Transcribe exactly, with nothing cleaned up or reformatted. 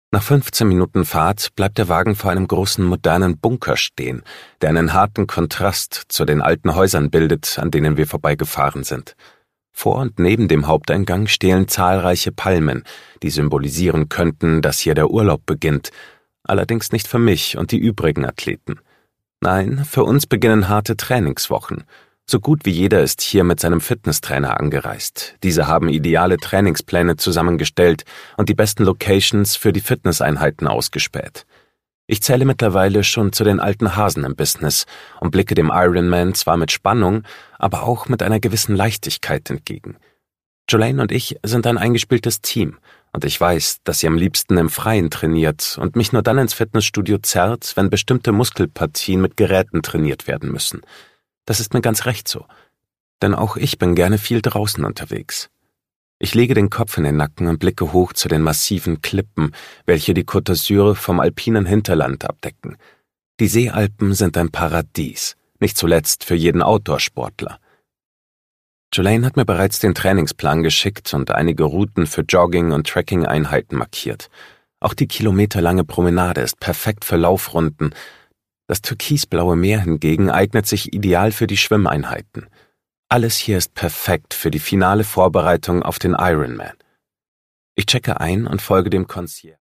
Nach fünfzehn Minuten Fahrt bleibt der Wagen vor einem großen modernen Bunker stehen, der einen harten Kontrast zu den alten Häusern bildet, an denen wir vorbeigefahren sind. Vor und neben dem Haupteingang stehen zahlreiche Palmen, die symbolisieren könnten, dass hier der Urlaub beginnt, allerdings nicht für mich und die übrigen Athleten. Nein, für uns beginnen harte Trainingswochen. So gut wie jeder ist hier mit seinem Fitnesstrainer angereist. Diese haben ideale Trainingspläne zusammengestellt und die besten Locations für die Fitnesseinheiten ausgespäht. Ich zähle mittlerweile schon zu den alten Hasen im Business und blicke dem Ironman zwar mit Spannung, aber auch mit einer gewissen Leichtigkeit entgegen. Jolaine und ich sind ein eingespieltes Team und ich weiß, dass sie am liebsten im Freien trainiert und mich nur dann ins Fitnessstudio zerrt, wenn bestimmte Muskelpartien mit Geräten trainiert werden müssen. Das ist mir ganz recht so, denn auch ich bin gerne viel draußen unterwegs. Ich lege den Kopf in den Nacken und blicke hoch zu den massiven Klippen, welche die Côte d'Azur vom alpinen Hinterland abdecken. Die Seealpen sind ein Paradies, nicht zuletzt für jeden Outdoor-Sportler. Jolaine hat mir bereits den Trainingsplan geschickt und einige Routen für Jogging- und Trekking-Einheiten markiert. Auch die kilometerlange Promenade ist perfekt für Laufrunden. Das türkisblaue Meer hingegen eignet sich ideal für die Schwimmeinheiten. Alles hier ist perfekt für die finale Vorbereitung auf den Ironman. Ich checke ein und folge dem Concierge.